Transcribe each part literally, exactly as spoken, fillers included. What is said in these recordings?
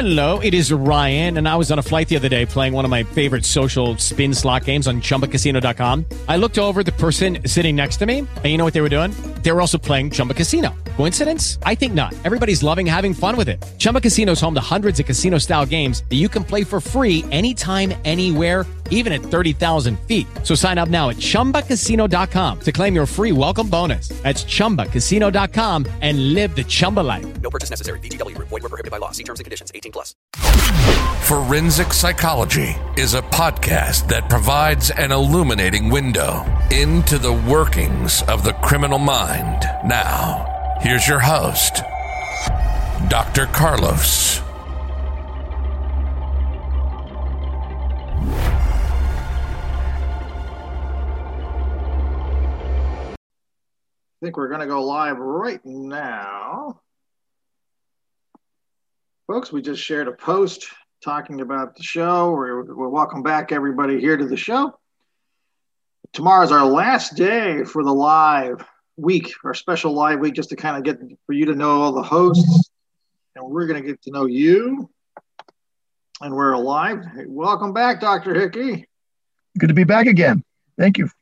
Hello, it is Ryan, and I was on a flight the other day playing one of my favorite social spin slot games on Chumba Casino dot com. I looked over at the person sitting next to me, and you know what they were doing? They were also playing Chumba Casino. Coincidence? I think not. Everybody's loving having fun with it. Chumba Casino is home to hundreds of casino-style games that you can play for free anytime, anywhere, even at thirty thousand feet. So sign up now at Chumba Casino dot com to claim your free welcome bonus. That's Chumba Casino dot com and live the Chumba life. No purchase necessary. V G W. Void where prohibited by law. See terms and conditions. eighteen plus. Forensic Psychology is a podcast that provides an illuminating window into the workings of the criminal mind. Now, here's your host, Doctor Carlos. I think we're going to go live right now. Folks, we just shared a post talking about the show. We're, we're welcome back everybody here to the show. Tomorrow's our last day for the live week, our special live week, just to kind of get for you to know all the hosts. And we're going to get to know you. And we're live. Hey, welcome back, Doctor Hickey. Good to be back again. Thank you.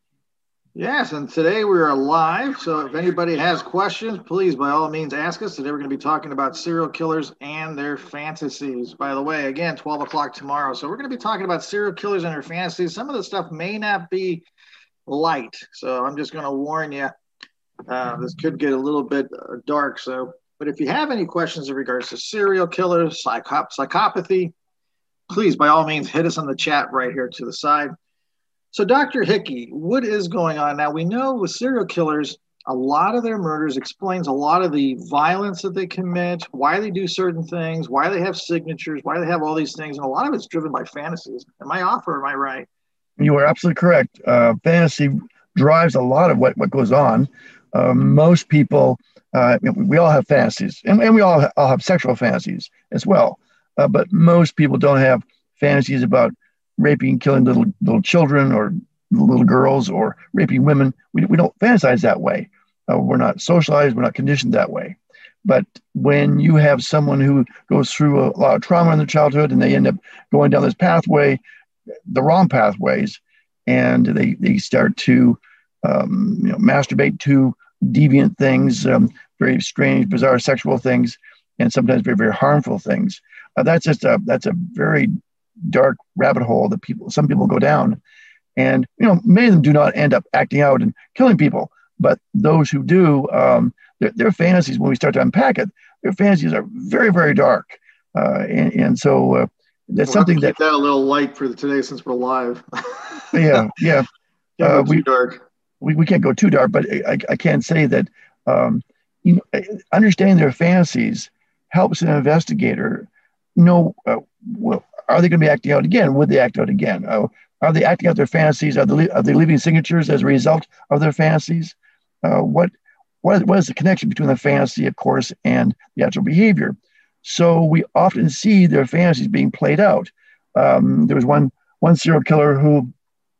Yes, and today we are live, so if anybody has questions, please, by all means, ask us. Today we're going to be talking about serial killers and their fantasies. By the way, again, twelve o'clock tomorrow. So we're going to be talking about serial killers and their fantasies. Some of the stuff may not be light, so I'm just going to warn you. Uh, this could get a little bit uh, dark. So, but if you have any questions in regards to serial killers, psychop- psychopathy, please, by all means, hit us on the chat right here to the side. So, Doctor Hickey, what is going on now? We know with serial killers, a lot of their murders explains a lot of the violence that they commit, why they do certain things, why they have signatures, why they have all these things, and a lot of it's driven by fantasies. Am I off or am I right? You are absolutely correct. Uh, fantasy drives a lot of what, what goes on. Uh, most people, uh, we all have fantasies, and, and we all, ha- all have sexual fantasies as well. Uh, but most people don't have fantasies about raping, killing little little children or little girls, or raping women. We, we don't fantasize that way. Uh, we're not socialized. We're not conditioned that way. But when you have someone who goes through a lot of trauma in their childhood and they end up going down this pathway, the wrong pathways, and they, they start to um, you know, masturbate to deviant things, um, very strange, bizarre sexual things, and sometimes very, very harmful things. Uh, that's just a, that's a very dark rabbit hole that people, some people go down, and you know, many of them do not end up acting out and killing people, but those who do, um, their, their fantasies, when we start to unpack it, their fantasies are very, very dark, uh, and, and so uh, that's we'll something that keep that a little light for today since we're live. yeah, yeah, uh, we, too dark. We we can't go too dark, but I I can say that um, you know, understanding their fantasies helps an investigator know uh, well. Are they going to be acting out again? Would they act out again? Uh, are they acting out their fantasies? Are they, are they leaving signatures as a result of their fantasies? Uh, what, what, what is the connection between the fantasy, of course, and the actual behavior? So we often see their fantasies being played out. Um, there was one one serial killer who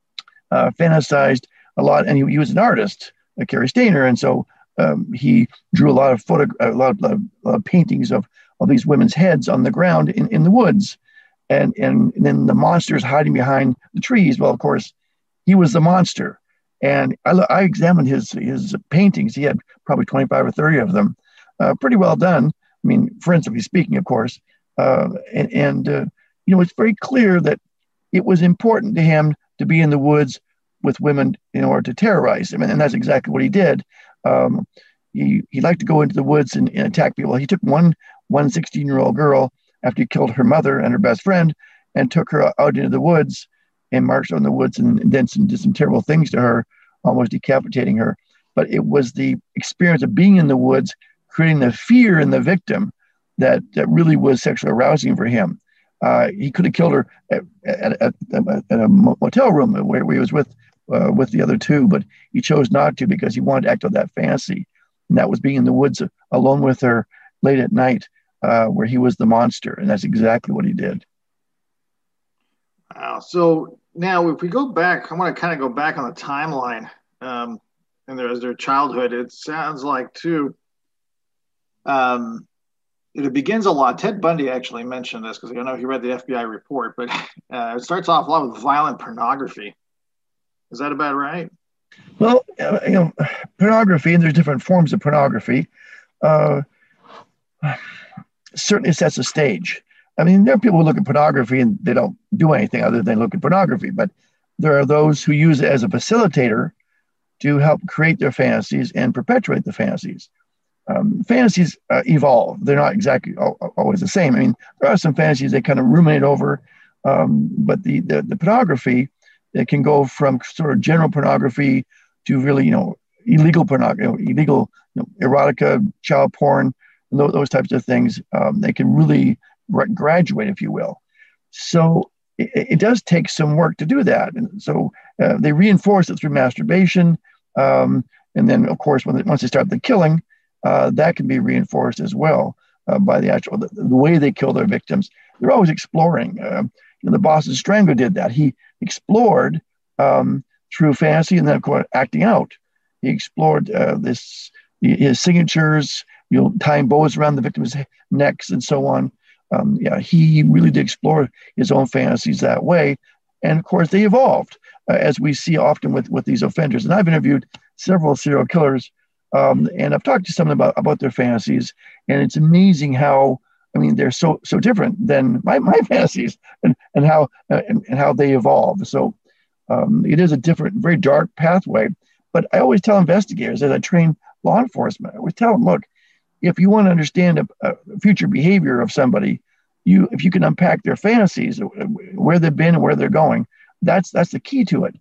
uh, fantasized a lot, and he, he was an artist, like Cary Stayner, and so um, he drew a lot of photo, a lot of, a lot of paintings of, of these women's heads on the ground in, in the woods. And, and and then the monsters hiding behind the trees. Well, of course, he was the monster. And I, I examined his his paintings. He had probably twenty-five or thirty of them. Uh, pretty well done. I mean, forensically speaking, of course. Uh, and, and uh, you know, it's very clear that it was important to him to be in the woods with women in order to terrorize them. And, and that's exactly what he did. Um, he, he liked to go into the woods and, and attack people. He took one, one sixteen-year-old girl after he killed her mother and her best friend, and took her out into the woods and marched on the woods, and, and then some, did some terrible things to her, almost decapitating her. But it was the experience of being in the woods, creating the fear in the victim, that, that really was sexually arousing for him. Uh, he could have killed her at, at, at, at a motel room where, where he was with uh, with the other two, but he chose not to because he wanted to act on that fantasy. And that was being in the woods alone with her late at night, uh, where he was the monster. And that's exactly what he did. Wow. So now if we go back, I want to kind of go back on the timeline. Um, and there's their childhood. It sounds like too, um, it begins a lot. Ted Bundy actually mentioned this because I don't know if you read the F B I report, but uh, it starts off a lot with violent pornography. Is that about right? Well, uh, you know, pornography, and there's different forms of pornography, uh, certainly sets a stage. I mean, there are people who look at pornography and they don't do anything other than look at pornography, but there are those who use it as a facilitator to help create their fantasies and perpetuate the fantasies. Um, fantasies uh, evolve. They're not exactly al- always the same. I mean, there are some fantasies they kind of ruminate over, um, but the, the, the pornography, it can go from sort of general pornography to really, you know, illegal pornography, you know, illegal you know, erotica, child porn, and those, those types of things. Um, they can really graduate, if you will. So it, it does take some work to do that. And so uh, they reinforce it through masturbation. Um, and then, of course, when they, once they start the killing, uh, that can be reinforced as well uh, by the actual, the, the way they kill their victims. They're always exploring. Uh, you know, the Boston Strangler did that. He explored um, through fantasy and then, of course, acting out. He explored uh, this, his signatures, you know, tying bows around the victims' necks and so on. Um, yeah, he really did explore his own fantasies that way. And of course, they evolved, uh, as we see often with, with these offenders. And I've interviewed several serial killers, um, and I've talked to some about, about their fantasies. And it's amazing how, I mean, they're so so different than my, my fantasies and, and, how, uh, and, and how they evolve. So um, it is a different, very dark pathway. But I always tell investigators, as I train law enforcement, I always tell them, look, if you want to understand a, a future behavior of somebody, you if you can unpack their fantasies, where they've been and where they're going, that's that's the key to it.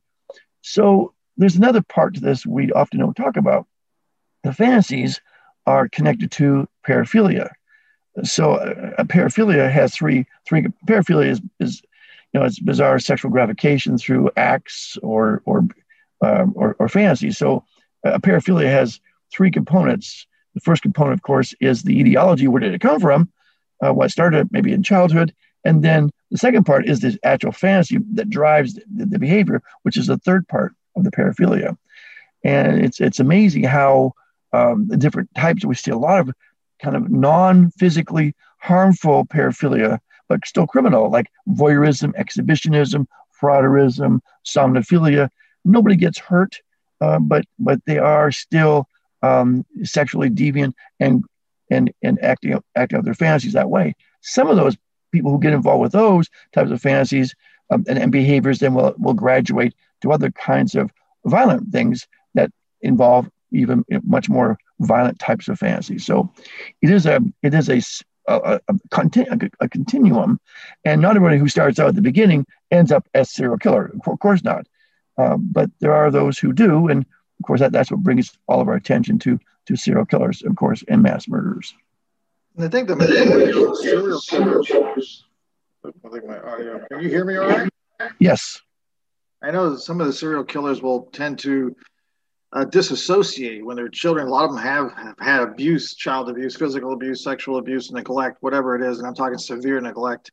So there's another part to this we often don't talk about. The fantasies are connected to paraphilia. So a, a paraphilia has three three. Paraphilia is, is you know it's bizarre sexual gratification through acts or or um, or, or fantasy. So a paraphilia has three components. The first component, of course, is the etiology. Where did it come from? Uh, what started maybe in childhood. And then the second part is the actual fantasy that drives the, the behavior, which is the third part of the paraphilia. And it's it's amazing how um, the different types, we see a lot of kind of non-physically harmful paraphilia, but still criminal, like voyeurism, exhibitionism, frauderism, somnophilia. Nobody gets hurt, uh, but but they are still um, sexually deviant and and and acting out, acting out their fantasies that way. Some of those people who get involved with those types of fantasies um, and, and behaviors then will, will graduate to other kinds of violent things that involve even much more violent types of fantasies. So it is a it is a a, a, a, a continuum, and not everybody who starts out at the beginning ends up as serial killer. Of course not, um, but there are those who do, and of course that, that's what brings all of our attention to to serial killers, of course, and mass murderers. And I think the majority of serial killers. I think my audio. Can you hear me all right? Yes. I know that some of the serial killers will tend to uh, disassociate when they're children. A lot of them have, have had abuse, child abuse, physical abuse, sexual abuse, neglect, whatever it is. And I'm talking severe neglect.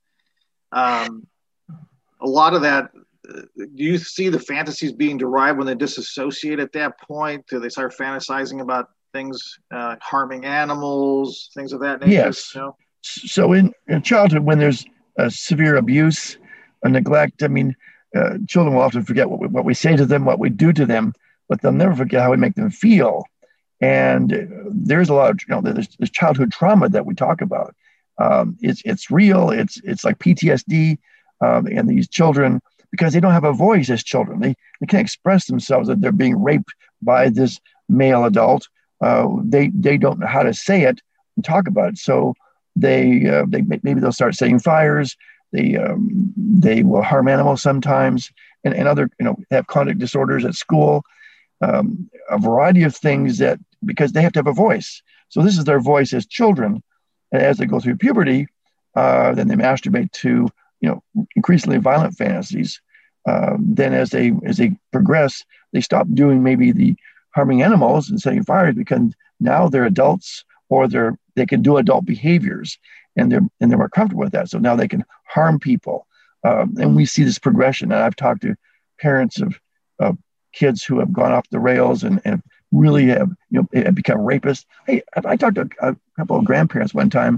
Um, a lot of that, uh, do you see the fantasies being derived when they disassociate at that point? Do they start fantasizing about things, uh, harming animals, things of that nature? Yes. You know? So in, in childhood, when there's uh, severe abuse or neglect, I mean, uh, children will often forget what we, what we say to them, what we do to them, but they'll never forget how we make them feel. And uh, there's a lot of, you know, there's, there's childhood trauma that we talk about. Um, it's it's real. It's it's like P T S D, um, and these children, because they don't have a voice as children, they they can't express themselves that they're being raped by this male adult. Uh, they they don't know how to say it and talk about it. So they uh, they maybe they'll start setting fires. They um, they will harm animals sometimes, and, and other you know have conduct disorders at school. Um, a variety of things that because they have to have a voice. So this is their voice as children, and as they go through puberty, uh, then they masturbate to you know increasingly violent fantasies. Um, then as they as they progress, they stop doing maybe the harming animals and setting fires because now they're adults or they're they can do adult behaviors and they're and they're more comfortable with that. So now they can harm people, um, and we see this progression. And I've talked to parents of of kids who have gone off the rails and, and really have you know have become rapists. Hey, I talked to a, a couple of grandparents one time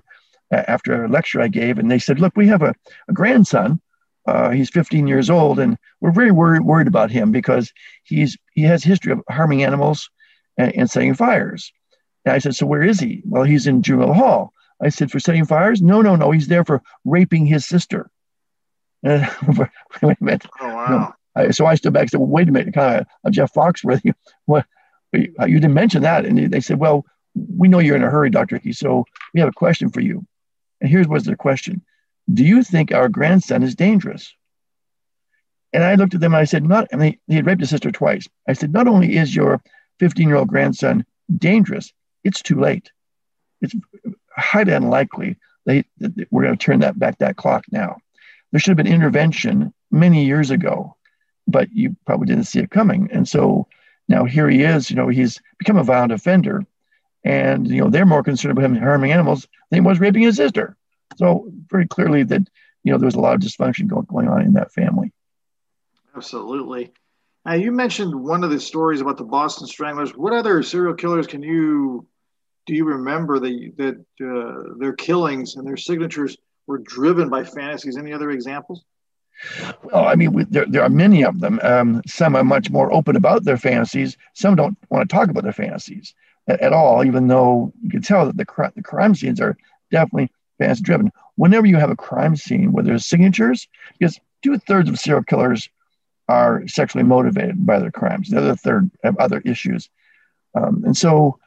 after a lecture I gave, and they said, look, we have a, a grandson. Uh, he's fifteen years old, and we're very worried, worried about him because he's he has a history of harming animals and, and setting fires. And I said, so where is he? Well, he's in juvenile hall. I said, for setting fires? No, no, no. He's there for raping his sister. And, wait a minute. Oh, wow. No. I, so I stood back and said, well, wait a minute, kind of a Jeff Foxworthy. What? You didn't mention that. And they said, well, we know you're in a hurry, Doctor Hickey, so we have a question for you. And here's what's their question. Do you think our grandson is dangerous? And I looked at them and I said, not, and they, he had raped his sister twice. I said, not only is your fifteen-year-old grandson dangerous, it's too late. It's highly unlikely they, that we're going to turn that back, that clock now. There should have been intervention many years ago, but you probably didn't see it coming. And so now here he is, you know, he's become a violent offender. And, you know, they're more concerned about him harming animals than he was raping his sister. So very clearly that, you know, there was a lot of dysfunction going, going on in that family. Absolutely. Now, you mentioned one of the stories about the Boston Stranglers. What other serial killers can you, do you remember the, that uh, their killings and their signatures were driven by fantasies? Any other examples? Well, I mean, we, there, there are many of them. Um, some are much more open about their fantasies. Some don't want to talk about their fantasies at, at all, even though you can tell that the, cr- the crime scenes are definitely fantasy driven. Whenever you have a crime scene where there's signatures, because two thirds of serial killers are sexually motivated by their crimes. The other third have other issues. Um, and so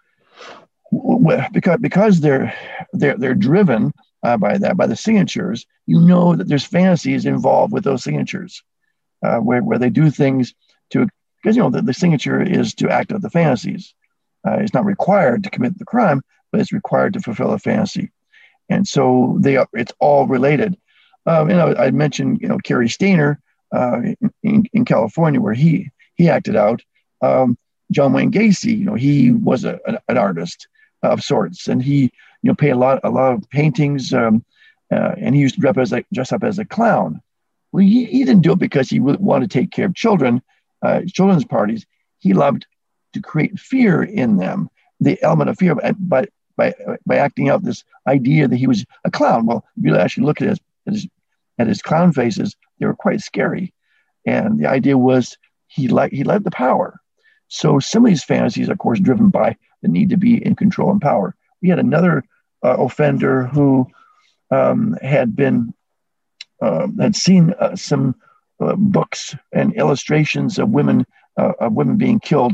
w- because, because they're, they're, they're driven uh, by that, by the signatures, you know that there's fantasies involved with those signatures uh, where, where they do things to, because, you know, the, the signature is to act out the fantasies. Uh, it's not required to commit the crime, but it's required to fulfill a fantasy. And so they are, it's all related. Um, you know, I mentioned, you know, Cary Stayner uh, in, in California, where he he acted out. Um, John Wayne Gacy, you know, he was a, an, an artist of sorts, and he, you know, paid a lot a lot of paintings, um, uh, and he used to dress up as a dress up as a clown. Well, he, he didn't do it because he wanted to take care of children, uh, children's parties. He loved to create fear in them, the element of fear, but by by acting out this idea that he was a clown. Well, if you actually look at his, at his at his clown faces, they were quite scary. And the idea was he liked he liked the power. So some of these fantasies, of course, driven by the need to be in control and power. We had another uh, offender who um, had been uh, had seen uh, some uh, books and illustrations of women uh, of women being killed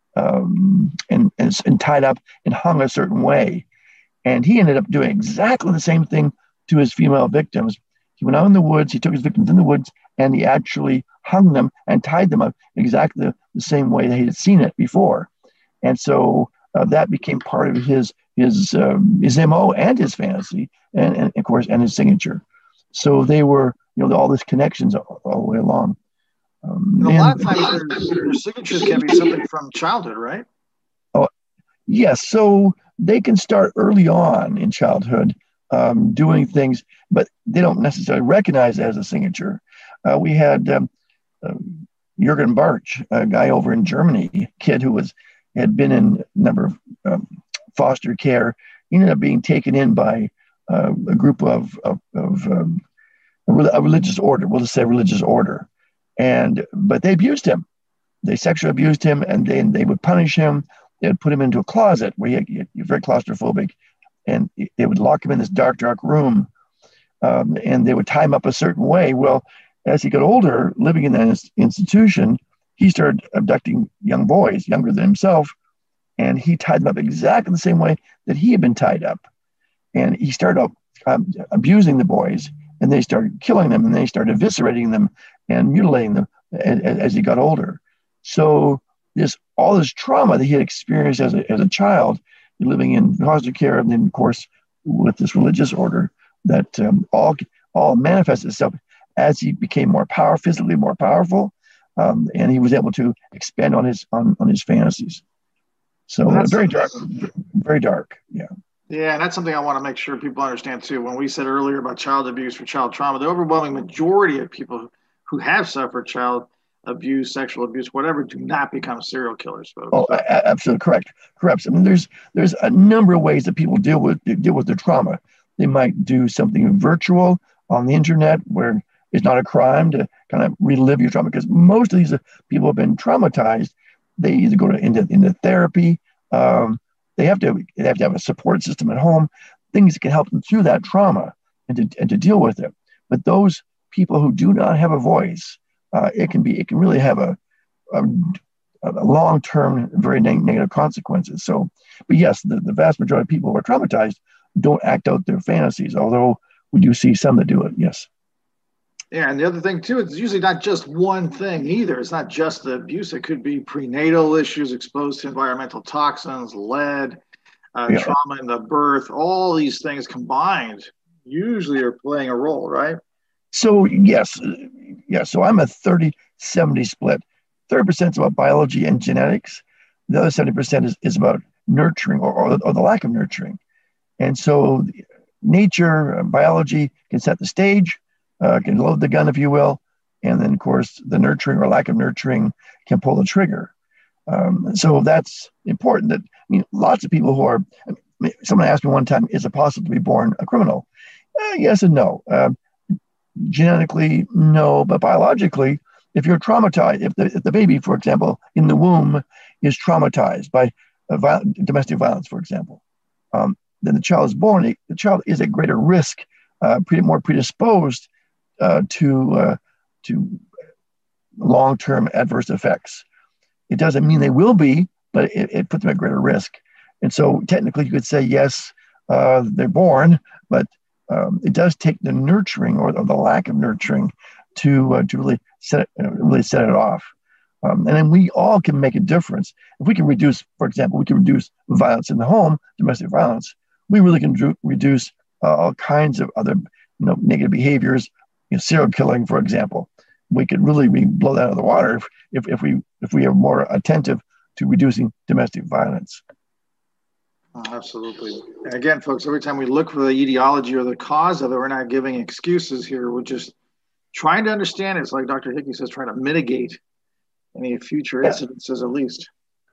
um, and, and and tied up and hung a certain way. And he ended up doing exactly the same thing to his female victims. He went out in the woods, he took his victims in the woods, and he actually hung them and tied them up exactly the, the same way that he had seen it before. And so uh, that became part of his his um, his M O and his fantasy, and, and of course, and his signature. So they were, you know, all these connections all, all the way along. Um, and a and, lot of times their, their signatures can be something from childhood, right? Oh, yes. So they can start early on in childhood. Um, doing things, but they don't necessarily recognize it as a signature. Uh, we had um, uh, Jürgen Bartsch, a guy over in Germany, a kid who was had been in a number of um, foster care. He ended up being taken in by uh, a group of, of, of um, a, a religious order. We'll just say religious order, and but they abused him. They sexually abused him, and then they would punish him. They would put him into a closet where he, he, he was very claustrophobic. And they would lock him in this dark, dark room, um, and they would tie him up a certain way. Well, as he got older, living in that institution, he started abducting young boys, younger than himself, and he tied them up exactly the same way that he had been tied up. And he started um, abusing the boys, and they started killing them, and they started eviscerating them and mutilating them as, as he got older. So this all this trauma that he had experienced as a, as a child, living in foster care, and then, of course, with this religious order, that um, all all manifested itself as he became more powerful, physically more powerful, um, and he was able to expand on his on, on his fantasies. So well, uh, very dark, very dark. Yeah. Yeah, and that's something I want to make sure people understand too. When we said earlier about child abuse for child trauma, the overwhelming majority of people who have suffered child abuse, sexual abuse, whatever, do not become serial killers, folks. Oh, absolutely correct. Correct. I mean, there's there's a number of ways that people deal with deal with their trauma. They might do something virtual on the internet where it's not a crime to kind of relive your trauma, because most of these people have been traumatized. They either go to, into, into therapy. Um, they have to they have to have a support system at home, things that can help them through that trauma and to, and to deal with it. But those people who do not have a voice, uh, it can be it can really have a, a, a long-term, very neg- negative consequences. So, but yes, the, the vast majority of people who are traumatized don't act out their fantasies, although we do see some that do it, yes. Yeah, and the other thing too, it's usually not just one thing either. It's not just the abuse. It could be prenatal issues, exposed to environmental toxins, lead, uh, Yeah. trauma in the birth. All these things combined usually are playing a role, right? So yes, yeah. So I'm a thirty seventy split. thirty percent is about biology and genetics. The other seventy percent is, is about nurturing or, or, or the lack of nurturing. And so nature, uh, biology can set the stage, uh, can load the gun, if you will. And then, of course, the nurturing or lack of nurturing can pull the trigger. Um, so that's important. That I mean, lots of people who are, I mean, someone asked me one time, is it possible to be born a criminal? Uh, yes and no. Um, genetically, no, but biologically, if you're traumatized, if the, if the baby, for example, in the womb is traumatized by uh, viol- domestic violence, for example, um, then the child is born, the child is at greater risk, uh, pretty more predisposed uh, to uh, to long-term adverse effects. It doesn't mean they will be, but it, it puts them at greater risk. And so technically you could say, yes, uh, they're born, but um, it does take the nurturing or the, the lack of nurturing to uh, to really set it, uh, really set it off. Um, and then we all can make a difference. If we can reduce, for example, we can reduce violence in the home, domestic violence, we really can do, reduce uh, all kinds of other you know, negative behaviors, you know, serial killing, for example. We could really be, blow that out of the water if, if, if we if we are more attentive to reducing domestic violence. Oh, absolutely. And again, folks, every time we look for the etiology or the cause of it, we're not giving excuses here. We're just trying to understand it. It's like Doctor Hickey says, trying to mitigate any future Yeah. incidences at least.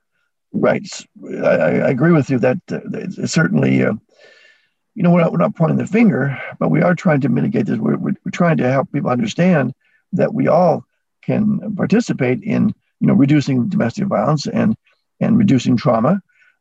Right. I, I agree with you that uh, it's certainly, uh, you know, we're not, we're not pointing the finger, but we are trying to mitigate this. We're, we're, we're trying to help people understand that we all can participate in, you know, reducing domestic violence and, and reducing trauma.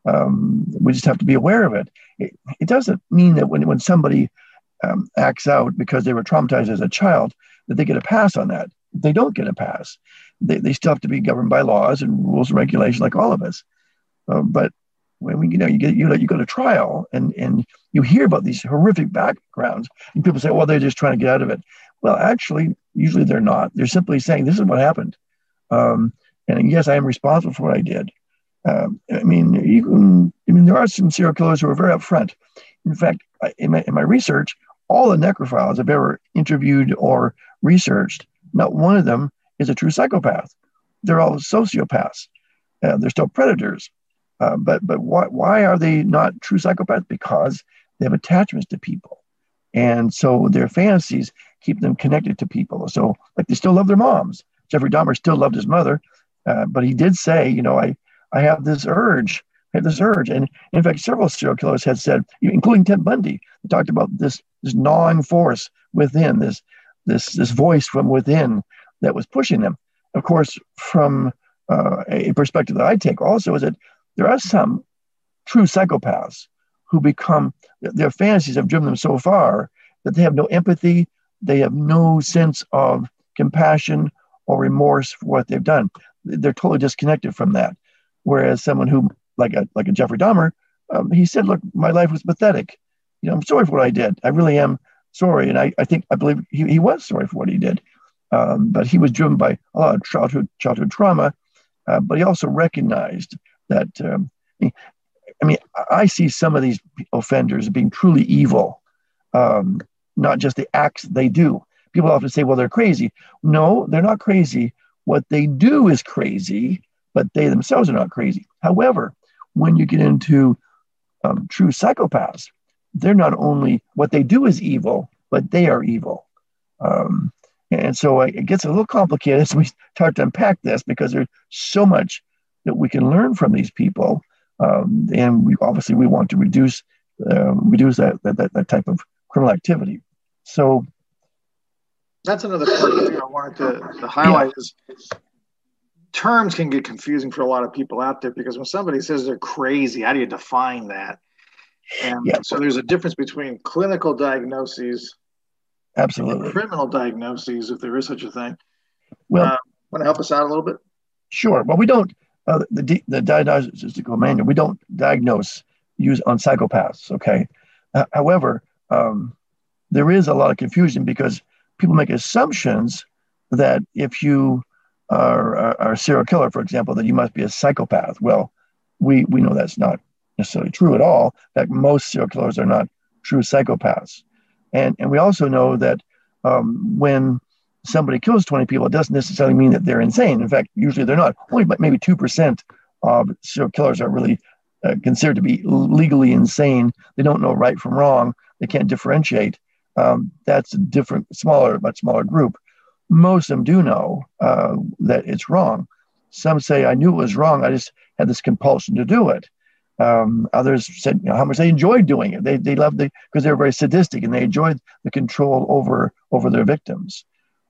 Um, we just have to be aware of it. It, it doesn't mean that when, when somebody um, acts out because they were traumatized as a child, that they get a pass on that. They don't get a pass. They, they still have to be governed by laws and rules and regulations like all of us. Uh, but when we, you know, you get you, you go to trial and, and you hear about these horrific backgrounds, and people say, well, they're just trying to get out of it. Well, actually, usually they're not. They're simply saying, this is what happened. Um, and yes, I am responsible for what I did. Um, I mean, you can, I mean, there are some serial killers who are very upfront. In fact, in my, in my research, all the necrophiles I've ever interviewed or researched, not one of them is a true psychopath. They're all sociopaths. Uh, they're still predators. Uh, but but why, why are they not true psychopaths? Because they have attachments to people. And so their fantasies keep them connected to people. So like they still love their moms. Jeffrey Dahmer still loved his mother, uh, but he did say, you know, I, I have this urge, I have this urge. And in fact, several serial killers had said, including Ted Bundy, they talked about this, this gnawing force within, this, this, this voice from within that was pushing them. Of course, from uh, a perspective that I take also is that there are some true psychopaths who become, their fantasies have driven them so far that they have no empathy, they have no sense of compassion or remorse for what they've done. They're totally disconnected from that. Whereas someone who, like a like a Jeffrey Dahmer, um, he said, look, my life was pathetic. You know, I'm sorry for what I did. I really am sorry. And I, I think, I believe he, he was sorry for what he did. Um, but he was driven by a lot of childhood, childhood trauma. Uh, but he also recognized that, um, I mean, I see some of these offenders being truly evil, um, not just the acts they do. People often say, well, they're crazy. No, they're not crazy. What they do is crazy, but they themselves are not crazy. However, when you get into um, true psychopaths, they're not only, what they do is evil, but they are evil. Um, and so it gets a little complicated as we start to unpack this, because there's so much that we can learn from these people. Um, and we obviously we want to reduce uh, reduce that, that that type of criminal activity. So that's another point I wanted to, to highlight yeah. is terms can get confusing for a lot of people out there, because when somebody says they're crazy, how do you define that? And yeah. so there's a difference between clinical diagnoses, absolutely, and criminal diagnoses, if there is such a thing. Well, uh, want to help us out a little bit? Sure. Well, we don't uh, the the diagnostical manual. We don't diagnose use on psychopaths. Okay. Uh, however, um, there is a lot of confusion because people make assumptions that if you are, are, are a serial killer, for example, that you must be a psychopath. Well, we we know that's not necessarily true at all. In fact, most serial killers are not true psychopaths. And and we also know that um, when somebody kills twenty people, it doesn't necessarily mean that they're insane. In fact, usually they're not. Only maybe two percent of serial killers are really uh, considered to be legally insane. They don't know right from wrong. They can't differentiate. Um, that's a different, smaller, much smaller group. Most of them do know uh, that it's wrong. Some say, I knew it was wrong. I just had this compulsion to do it. Um, others said, you know, how much they enjoyed doing it. They they loved it because they were very sadistic and they enjoyed the control over over their victims.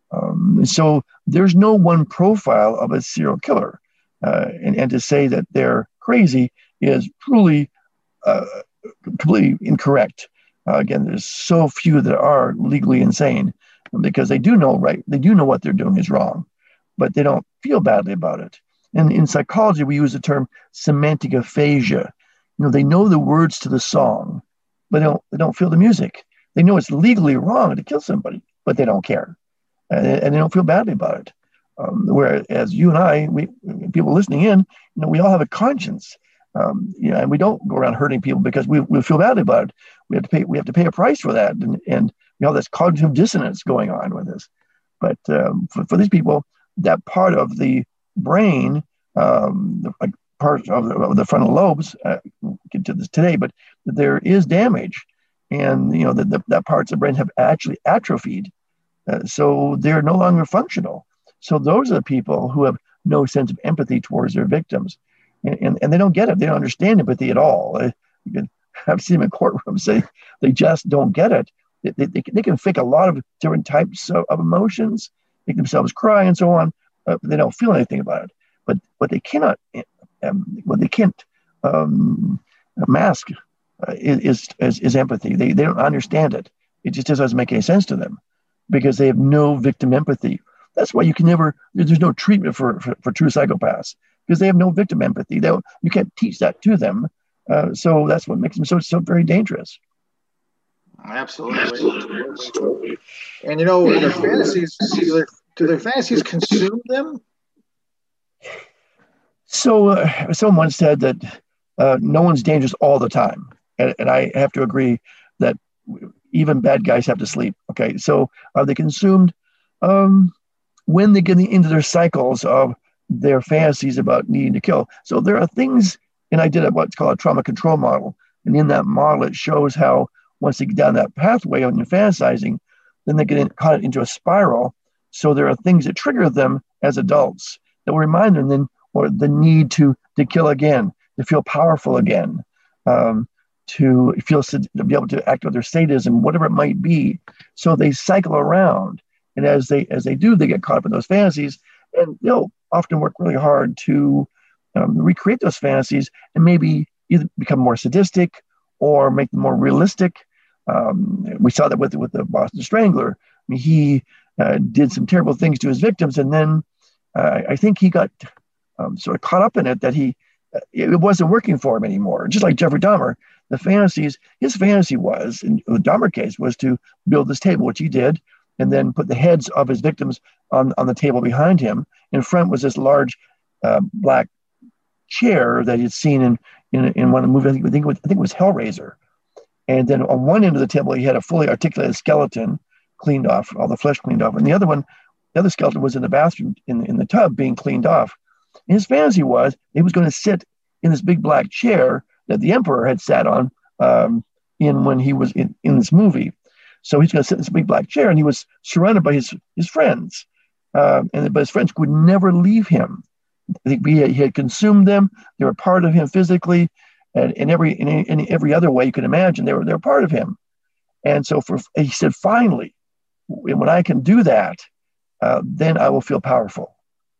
Um, so there's no one profile of a serial killer, uh, and and to say that they're crazy is truly uh, completely incorrect. Uh, again, there's so few that are legally insane because they do know right. They do know what they're doing is wrong, but they don't feel badly about it. And in psychology, we use the term semantic aphasia. You know, they know the words to the song, but they don't, they don't feel the music. They know it's legally wrong to kill somebody, but they don't care. And, and they don't feel badly about it. Um, whereas you and I, we people listening in, you know, we all have a conscience. Um, you know, and we don't go around hurting people because we, we feel badly about it. We have to pay, we have to pay a price for that. And, and you know, there's cognitive dissonance going on with this. But um, for, for these people, that part of the brain, um, the, like part of the, of the frontal lobes, uh, we'll get to this today, but there is damage. And, you know, the, the, that parts of the brain have actually atrophied. Uh, so they're no longer functional. So those are the people who have no sense of empathy towards their victims. And, and, and they don't get it. They don't understand empathy at all. Uh, you can, I've seen them in courtrooms say they just don't get it. They, they, they can fake a lot of different types of, of emotions, make themselves cry and so on, uh, but they don't feel anything about it. But what they cannot, um, what they can't um, mask uh, is, is is empathy. They they don't understand it. It just doesn't make any sense to them because they have no victim empathy. That's why you can never. There's no treatment for for, for true psychopaths because they have no victim empathy. They don't, you can't teach that to them. Uh, so that's what makes them so so very dangerous. Absolutely. And you know, their fantasies, do their, do their fantasies consume them? So uh, someone said that uh, no one's dangerous all the time. And, and I have to agree that even bad guys have to sleep. Okay, so are they consumed? Um, when they get into their cycles of their fantasies about needing to kill. So there are things, and I did a, what's called a trauma control model. And in that model, it shows how once they get down that pathway when you're fantasizing, then they get in, caught into a spiral. So there are things that trigger them as adults that will remind them then, or the need to to kill again, to feel powerful again, um, to feel to be able to act with their sadism, whatever it might be. So they cycle around, and as they as they do, they get caught up in those fantasies, and they'll often work really hard to um, recreate those fantasies and maybe either become more sadistic or make them more realistic. Um, we saw that with with the Boston Strangler. I mean, he uh, did some terrible things to his victims, and then uh, I think he got um, sort of caught up in it that he uh, it wasn't working for him anymore. Just like Jeffrey Dahmer, the fantasies, his fantasy was, in the Dahmer case, was to build this table, which he did, and then put the heads of his victims on, on the table behind him. In front was this large uh, black chair that he'd seen in in, in one of the movies. I think, I think it was, I think it was Hellraiser. And then on one end of the table, he had a fully articulated skeleton cleaned off, all the flesh cleaned off. And the other one, the other skeleton was in the bathroom, in, in the tub being cleaned off. And his fantasy was he was going to sit in this big black chair that the emperor had sat on um, in when he was in, in this movie. So he's going to sit in this big black chair, and he was surrounded by his, his friends. Uh, and but his friends would never leave him. I think he had, he had consumed them. They were part of him physically. And in every in, in every other way you can imagine, they were they're part of him. And so for he said, finally, when I can do that, uh, then I will feel powerful.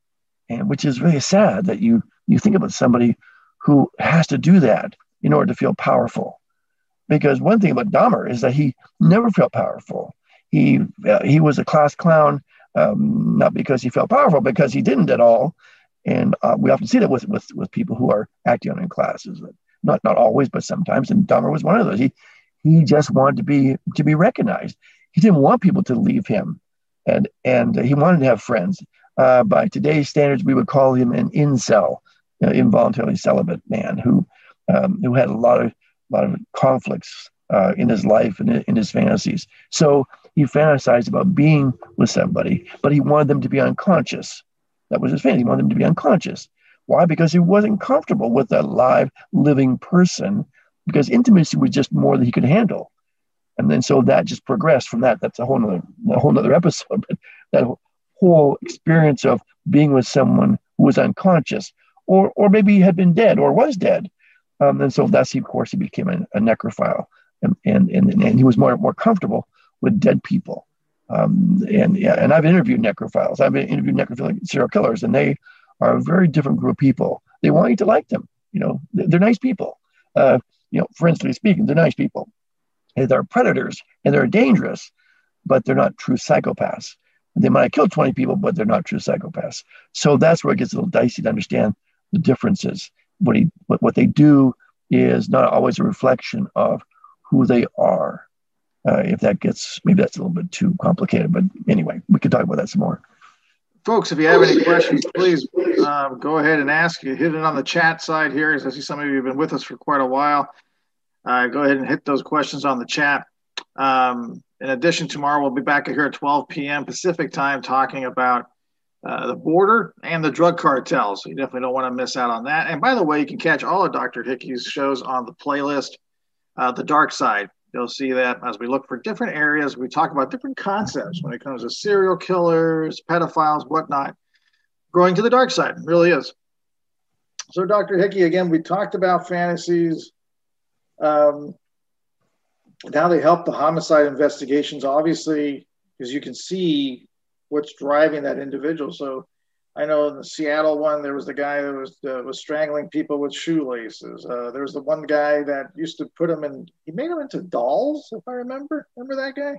And which is really sad that you you think about somebody who has to do that in order to feel powerful. Because one thing about Dahmer is that he never felt powerful. He uh, he was a class clown, um, not because he felt powerful, because he didn't at all. And uh, we often see that with, with with people who are acting in classes. Not not always, but sometimes. And Dahmer was one of those. He he just wanted to be to be recognized. He didn't want people to leave him, and and he wanted to have friends. Uh, by today's standards, we would call him an incel, you know, involuntarily celibate man who um, who had a lot of lot of conflicts uh, in his life and in his fantasies. So he fantasized about being with somebody, but he wanted them to be unconscious. That was his fantasy. He wanted them to be unconscious. Why? Because he wasn't comfortable with a live, living person, because intimacy was just more than he could handle. And then so that just progressed from that. That's a whole nother, a whole nother episode. But that whole experience of being with someone who was unconscious, or or maybe had been dead or was dead. Um, and so that's, of course, he became a, a necrophile, and, and and and he was more more comfortable with dead people. Um, and yeah, and I've interviewed necrophiles. I've interviewed necrophilic serial killers, and they are a very different group of people. They want you to like them. You know, they're, they're nice people. Uh, you know, for instance speaking, they're nice people. And they're predators and they're dangerous, but they're not true psychopaths. They might have killed twenty people, but they're not true psychopaths. So that's where it gets a little dicey to understand the differences. What he, what, what they do is not always a reflection of who they are. Uh, if that gets, maybe that's a little bit too complicated, but anyway, we could talk about that some more. Folks, if you have any questions, please um, go ahead and ask. You hit it on the chat side here, as I see some of you have been with us for quite a while. Uh, go ahead and hit those questions on the chat. Um, in addition, tomorrow we'll be back here at twelve p.m. Pacific time talking about uh, the border and the drug cartels. So you definitely don't want to miss out on that. And by the way, you can catch all of Doctor Hickey's shows on the playlist, uh, The Dark Side. You'll see that as we look for different areas. We talk about different concepts when it comes to serial killers, pedophiles, whatnot. Going to the dark side, it really is. So Doctor Hickey, again, we talked about fantasies, um, and how they help the homicide investigations, obviously, because you can see what's driving that individual. So I know in the Seattle one, there was the guy that was uh, was strangling people with shoelaces. Uh, there was the one guy that used to put them in, he made them into dolls, if I remember. Remember that guy?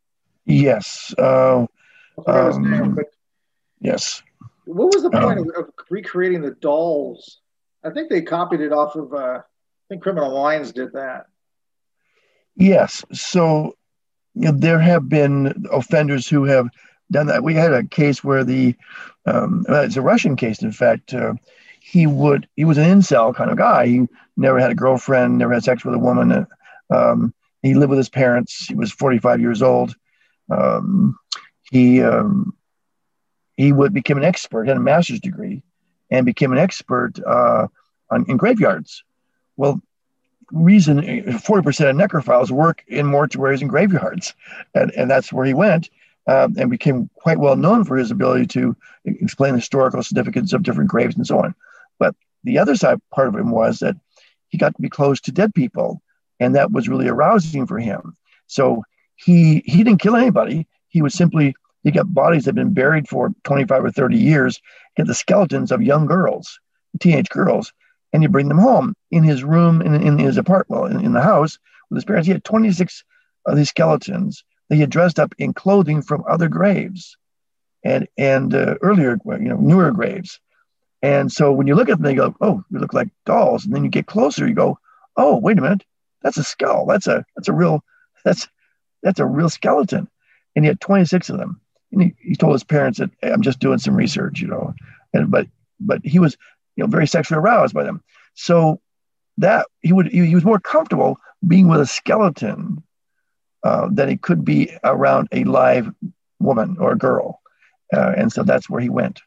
Yes. Uh, I forgot his um, name, but yes. what was the point Um, of, of recreating the dolls? I think they copied it off of, uh, I think Criminal Minds did that. Yes. So you know, there have been offenders who have done that. We had a case where the, um, well, it's a Russian case, in fact. Uh, he would, he was an incel kind of guy. He never had a girlfriend, never had sex with a woman. Uh, um, he lived with his parents. He was forty-five years old. Um, he um, he would become an expert, had a master's degree, and became an expert uh, on, in graveyards. Well, reason forty percent of necrophiles work in mortuaries and graveyards, and, and that's where he went, um, and became quite well known for his ability to explain the historical significance of different graves and so on. But the other side part of him was that he got to be close to dead people, and that was really arousing for him. So he he didn't kill anybody. He was simply, he got bodies that had been buried for twenty-five or thirty years, get the skeletons of young girls, teenage girls, and you bring them home in his room, in, in his apartment, well, in, in the house with his parents. He had twenty-six of these skeletons that he had dressed up in clothing from other graves and and uh, earlier, you know, newer graves. And so when you look at them, they go, oh, you look like dolls. And then you get closer, you go, oh, wait a minute, that's a skull. That's a that's a real that's that's a real skeleton. And he had twenty-six of them. And he, he told his parents that, hey, I'm just doing some research, you know. And but but he was, you know, very sexually aroused by them. So that he would he, he was more comfortable being with a skeleton uh, than he could be around a live woman or a girl. Uh, and so that's where he went.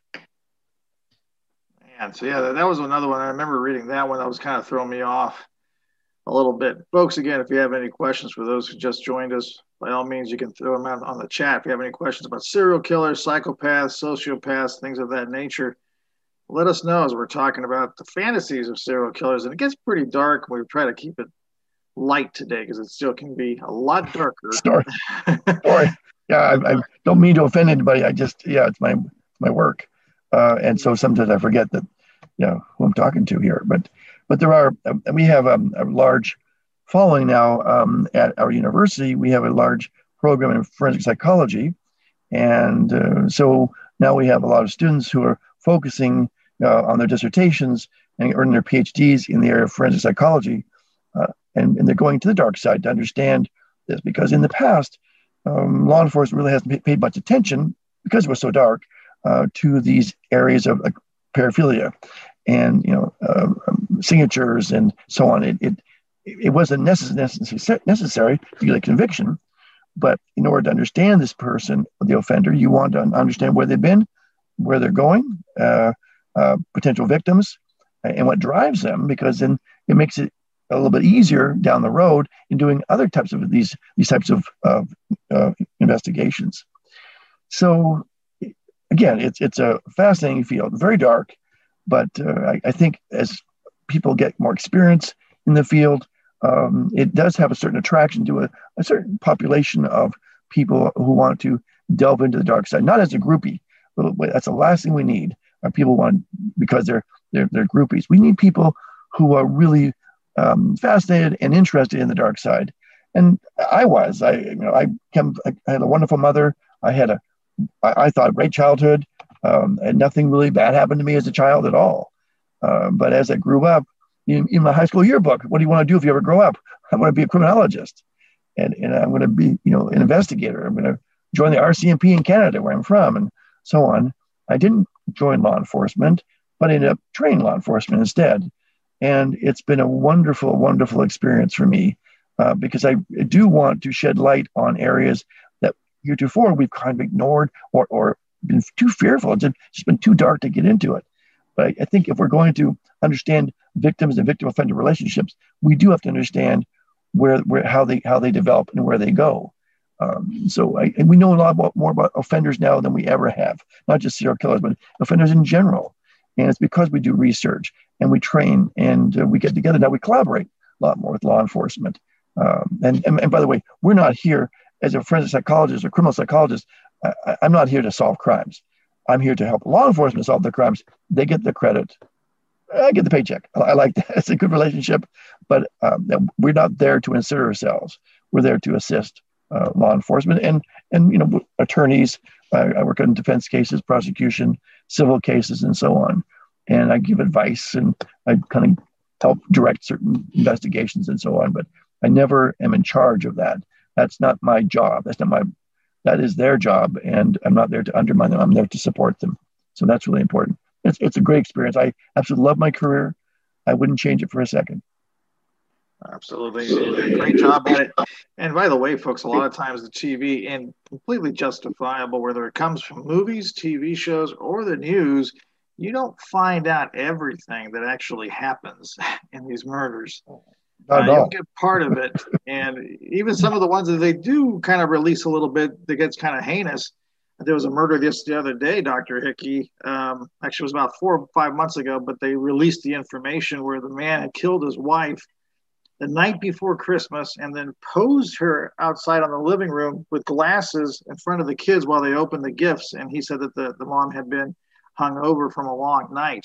Man, so yeah, that, that was another one. I remember reading that one. That was kind of throwing me off a little bit. Folks, again, if you have any questions for those who just joined us, by all means, you can throw them out on the chat. If you have any questions about serial killers, psychopaths, sociopaths, things of that nature, let us know as we're talking about the fantasies of serial killers. And it gets pretty dark. We try to keep it light today because it still can be a lot darker. Story. Story. Yeah, I, I don't mean to offend anybody. I just, yeah, it's my my work. Uh, and so sometimes I forget that, you know, who I'm talking to here. But but there are, uh, we have um, a large following now um, at our university. We have a large program in forensic psychology. And uh, so now we have a lot of students who are focusing uh, on their dissertations and earning their PhDs in the area of forensic psychology. Uh, and, and they're going to the dark side to understand this, because in the past, um, law enforcement really hasn't paid much attention, because it was so dark, uh, to these areas of like, paraphilia and, you know, uh, um, signatures and so on. It it, it wasn't necessary, necessary to get a conviction. But in order to understand this person, the offender, you want to understand where they've been, where they're going, uh, uh, potential victims, and what drives them, because then it makes it a little bit easier down the road in doing other types of these these types of uh, uh, investigations. So again, it's it's a fascinating field, very dark, but uh, I, I think as people get more experience in the field, um, it does have a certain attraction to a, a certain population of people who want to delve into the dark side, not as a groupie. But that's the last thing we need. Are people want because they're they're they're groupies. We need people who are really um, fascinated and interested in the dark side. And I was, I you know, I came, I had a wonderful mother. I had a, I, I thought a great childhood, um, and nothing really bad happened to me as a child at all. Uh, but as I grew up, in, in my high school yearbook, what do you want to do if you ever grow up? I want to be a criminologist, and and I'm going to be, you know, an investigator. I'm going to join the R C M P in Canada, where I'm from, and so on. I didn't join law enforcement, but ended up training law enforcement instead. And it's been a wonderful, wonderful experience for me, uh, because I do want to shed light on areas that heretofore we've kind of ignored or, or been too fearful. It's just been too dark to get into it. But I, I think if we're going to understand victims and victim offender relationships, we do have to understand where, where how they how they develop and where they go. Um, so I, and we know a lot about, more about offenders now than we ever have, not just serial killers, but offenders in general. And it's because we do research and we train and uh, we get together. Now we collaborate a lot more with law enforcement. Um, and, and, and by the way, we're not here as a forensic psychologist or criminal psychologist. I, I'm not here to solve crimes. I'm here to help law enforcement solve their crimes. They get the credit. I get the paycheck. I, I like that. It's a good relationship, but um, we're not there to insert ourselves. We're there to assist Uh, law enforcement and, and you know, attorneys. I, I work on defense cases, prosecution, civil cases, and so on. And I give advice and I kind of help direct certain investigations and so on. But I never am in charge of that. That's not my job. That's not my, that is their job. And I'm not there to undermine them. I'm there to support them. So that's really important. It's, it's a great experience. I absolutely love my career. I wouldn't change it for a second. Absolutely. Great job at it. And by the way, folks, a lot of times the T V, and completely justifiable, whether it comes from movies, T V shows, or the news, you don't find out everything that actually happens in these murders. Uh, you'll get part of it. And even some of the ones that they do kind of release a little bit that gets kind of heinous. There was a murder just the other day, Doctor Hickey. Um, actually, it was about four or five months ago, but they released the information where the man had killed his wife the night before Christmas and then posed her outside on the living room with glasses in front of the kids while they opened the gifts. And he said that the, the mom had been hung over from a long night.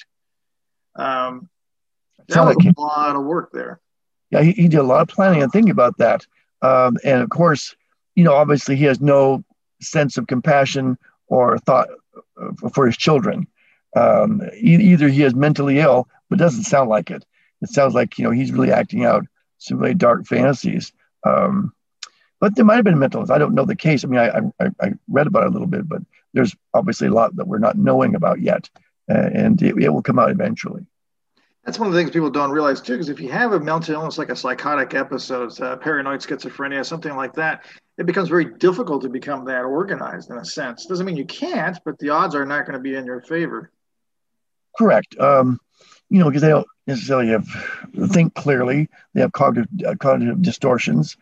Um, that was a lot of work there. Yeah, he, he did a lot of planning and thinking about that. Um, and of course, you know, obviously he has no sense of compassion or thought for his children. Um, e- either he is mentally ill, but doesn't sound like it. It sounds like, you know, he's really acting out some really dark fantasies. Um, but there might have been mental illness. I don't know the case. I mean, I, I, I read about it a little bit, but there's obviously a lot that we're not knowing about yet. Uh, and it, it will come out eventually. That's one of the things people don't realize too, because if you have a mental illness, like a psychotic episode, uh, paranoid schizophrenia, something like that, it becomes very difficult to become that organized in a sense. Doesn't mean you can't, but the odds are not going to be in your favor. Correct. Um, you know, because they don't necessarily have think clearly. They have cognitive uh, cognitive distortions,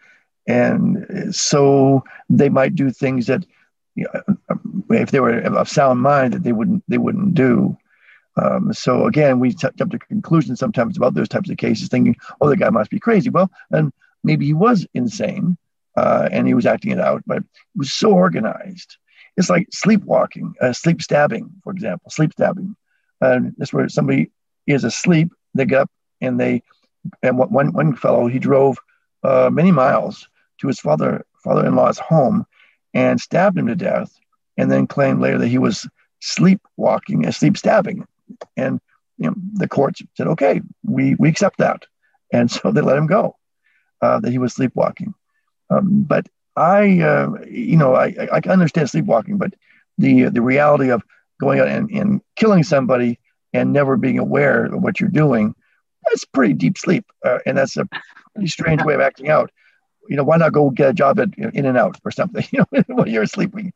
and so they might do things that, you know, if they were of sound mind, that they wouldn't they wouldn't do. Um, so again, we jump to conclusions sometimes about those types of cases, thinking, "Oh, the guy must be crazy." Well, and maybe he was insane uh, and he was acting it out, but it was so organized. It's like sleepwalking, uh, sleep stabbing, for example, sleep stabbing. Uh, that's where somebody is asleep, they get up and they, and one, one fellow, he drove uh, many miles to his father, father-in-law's home and stabbed him to death, and then claimed later that he was sleepwalking, uh, sleep stabbing. And you know, the courts said, okay, we, we accept that. And so they let him go, uh, that he was sleepwalking. Um, but I, uh, you know, I, I can understand sleepwalking, but the the reality of going out and, and killing somebody and never being aware of what you're doing, that's pretty deep sleep. Uh, and that's a pretty strange way of acting out. You know, why not go get a job at you know, In-N-Out or something, you know, while you're sleeping?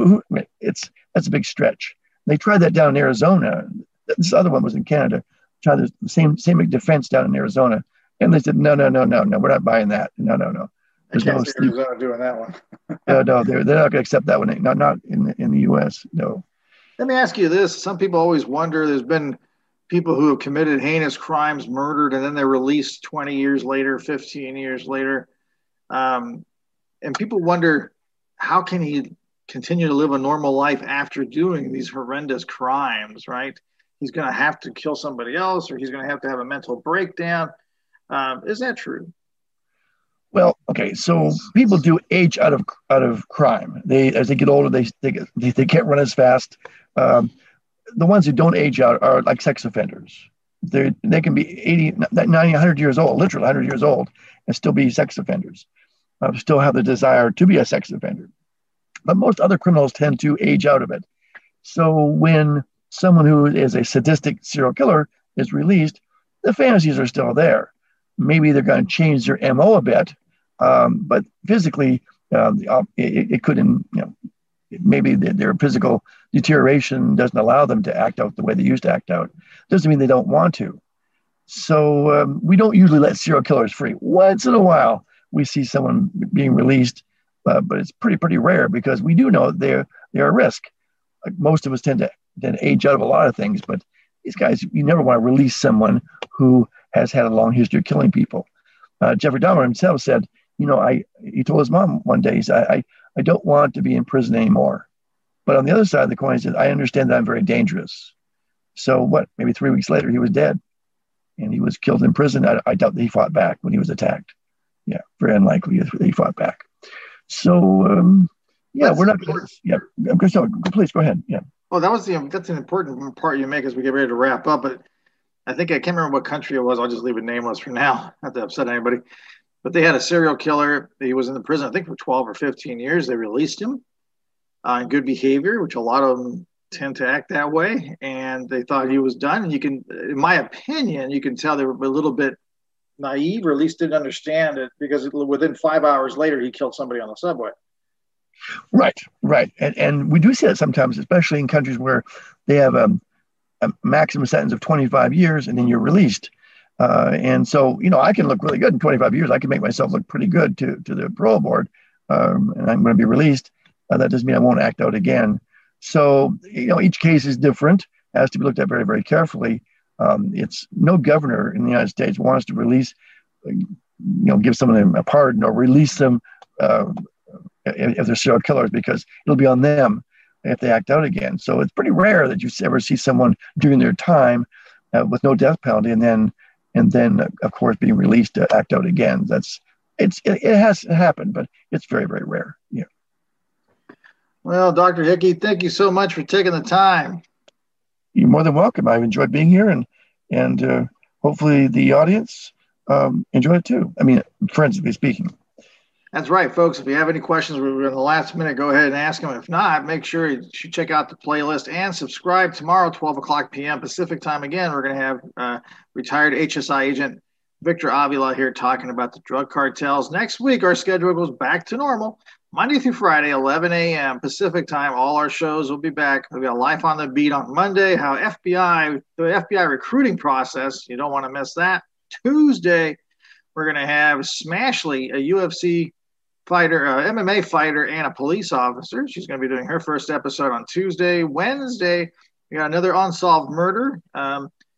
It's, that's a big stretch. They tried that down in Arizona. This other one was in Canada. Tried the same, same defense down in Arizona. And they said, no, no, no, no, no, we're not buying that. No, no, no. There's I can't no see sleep. Arizona doing that one. no, no, they're, they're not going to accept that one. Not, not in the, in the U S, no. Let me ask you this. Some people always wonder, there's been people who have committed heinous crimes, murdered, and then they're released twenty years later, fifteen years later. Um, and people wonder, how can he continue to live a normal life after doing these horrendous crimes, right? He's going to have to kill somebody else, or he's going to have to have a mental breakdown. Um, is that true? Well, okay, so people do age out of out of crime. They, as they get older, they they, they, they can't run as fast. Um, the ones who don't age out are like sex offenders. They they can be eighty, ninety, one hundred years old, literally one hundred years old, and still be sex offenders. Uh, still have the desire to be a sex offender. But most other criminals tend to age out of it. So when someone who is a sadistic serial killer is released, the fantasies are still there. Maybe they're going to change their M O a bit, um, but physically, uh, it, it couldn't, you know, maybe their physical deterioration doesn't allow them to act out the way they used to act out. Doesn't mean they don't want to. So um, we don't usually let serial killers free. Once in a while, we see someone being released, uh, but it's pretty, pretty rare because we do know they're, they're a risk. Like most of us tend to, tend to age out of a lot of things, but these guys, you never want to release someone who has had a long history of killing people. Uh, Jeffrey Dahmer himself said, you know, I, he told his mom one day, he said, I, I don't want to be in prison anymore. But on the other side of the coin, he said, I understand that I'm very dangerous. So what, maybe three weeks later, he was dead and he was killed in prison. I, I doubt that he fought back when he was attacked. Yeah, very unlikely that he fought back. So, um, yeah, That's we're not, yeah, so, please go ahead. Yeah. Well, that was the, that's an important part you make as we get ready to wrap up. But I think, I can't remember what country it was. I'll just leave it nameless for now, not to upset anybody. But they had a serial killer. He was in the prison, I think, for twelve or fifteen years. They released him on uh, good behavior, which a lot of them tend to act that way. And they thought he was done. And you can, in my opinion, you can tell they were a little bit naive, or at least didn't understand it, because within five hours later, he killed somebody on the subway. Right, right. And, and we do see that sometimes, especially in countries where they have a, a maximum sentence of twenty-five years and then you're released. Uh, and so, you know, I can look really good in twenty-five years. I can make myself look pretty good to, to the parole board, um, and I'm going to be released. Uh, that doesn't mean I won't act out again. So, you know, each case is different, has to be looked at very, very carefully. Um, it's no governor in the United States wants to release, you know, give someone a pardon or release them uh, if they're serial killers, because it'll be on them if they act out again. So it's pretty rare that you ever see someone during their time uh, with no death penalty and then, and then uh, of course, being released to act out again. That's it's it, it has happened, but it's very, very rare. Yeah. Well, Doctor Hickey, thank you so much for taking the time. You're more than welcome. I've enjoyed being here, and and uh, hopefully the audience um, enjoy it too. I mean, forensically speaking. That's right, folks. If you have any questions, we're in the last minute, go ahead and ask them. If not, make sure you should check out the playlist and subscribe tomorrow, twelve o'clock p.m. Pacific time. Again, we're going to have uh, retired H S I agent Victor Avila here talking about the drug cartels. Next week, our schedule goes back to normal. Monday through Friday, eleven a.m. Pacific time. All our shows will be back. We've got Life on the Beat on Monday, how F B I, the F B I recruiting process. You don't want to miss that. Tuesday, we're going to have Smashley, a U F C fighter, uh, M M A fighter, and a police officer. She's going to be doing her first episode on Tuesday. Wednesday, we got another unsolved murder. Um,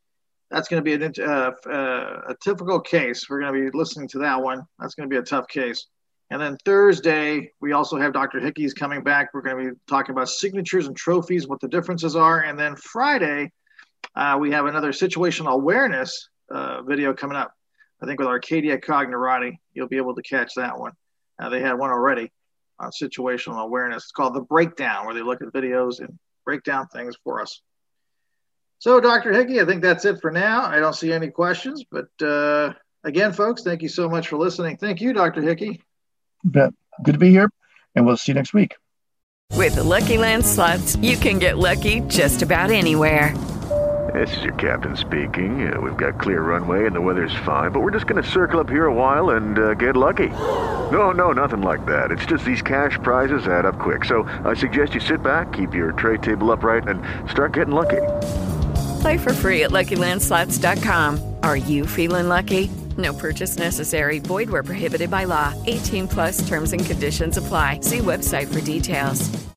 that's going to be an, uh, uh, a typical case. We're going to be listening to that one. That's going to be a tough case. And then Thursday, we also have Doctor Hickey's coming back. We're going to be talking about signatures and trophies, what the differences are. And then Friday, uh, we have another situational awareness uh, video coming up. I think with Arcadia Cognerati, you'll be able to catch that one. Uh, they had one already on situational awareness. It's called The Breakdown, where they look at videos and break down things for us. So, Doctor Hickey, I think that's it for now. I don't see any questions. But uh, again, folks, thank you so much for listening. Thank you, Doctor Hickey. Bet. Good to be here, and we'll see you next week. With the Lucky Land Slots, you can get lucky just about anywhere. This is your captain speaking. Uh, we've got clear runway and the weather's fine, but we're just going to circle up here a while and uh, get lucky. No, no, nothing like that. It's just these cash prizes add up quick. So I suggest you sit back, keep your tray table upright, and start getting lucky. Play for free at Lucky Land Slots dot com. Are you feeling lucky? No purchase necessary. Void where prohibited by law. eighteen plus terms and conditions apply. See website for details.